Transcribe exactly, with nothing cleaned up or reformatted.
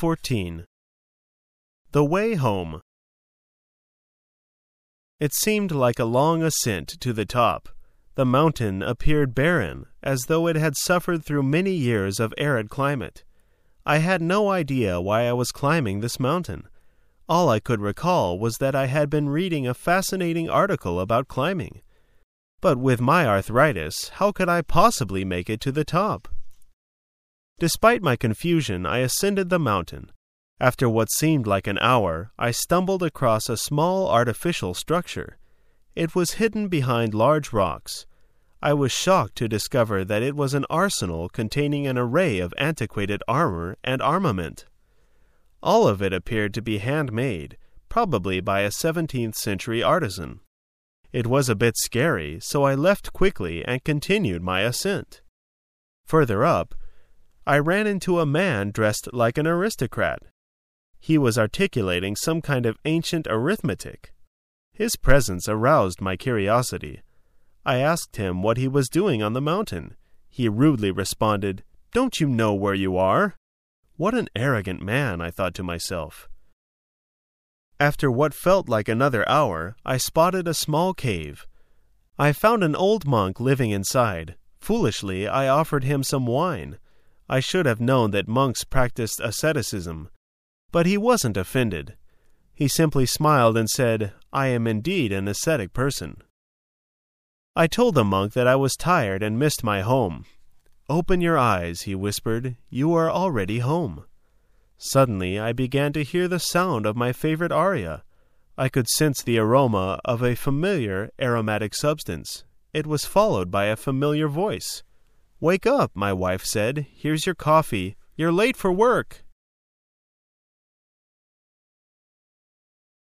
fourteen. The Way Home. It seemed like a long ascent to the top. The mountain appeared barren, as though it had suffered through many years of arid climate. I had no idea why I was climbing this mountain. All I could recall was that I had been reading a fascinating article about climbing. But with my arthritis, how could I possibly make it to the top? Despite my confusion, I ascended the mountain. After what seemed like an hour, I stumbled across a small artificial structure. It was hidden behind large rocks. I was shocked to discover that it was an arsenal containing an array of antiquated armor and armament. All of it appeared to be handmade, probably by a seventeenth century artisan. It was a bit scary, so I left quickly and continued my ascent. Further up, I ran into a man dressed like an aristocrat. He was articulating some kind of ancient arithmetic. His presence aroused my curiosity. I asked him what he was doing on the mountain. He rudely responded, "Don't you know where you are?" What an arrogant man, I thought to myself. After what felt like another hour, I spotted a small cave. I found an old monk living inside. Foolishly, I offered him some wine. I should have known that monks practiced asceticism. But he wasn't offended. He simply smiled and said, "I am indeed an ascetic person." I told the monk that I was tired and missed my home. "Open your eyes," he whispered. "You are already home." Suddenly, I began to hear the sound of my favorite aria. I could sense the aroma of a familiar aromatic substance. It was followed by a familiar voice. "Wake up," my wife said. "Here's your coffee. You're late for work."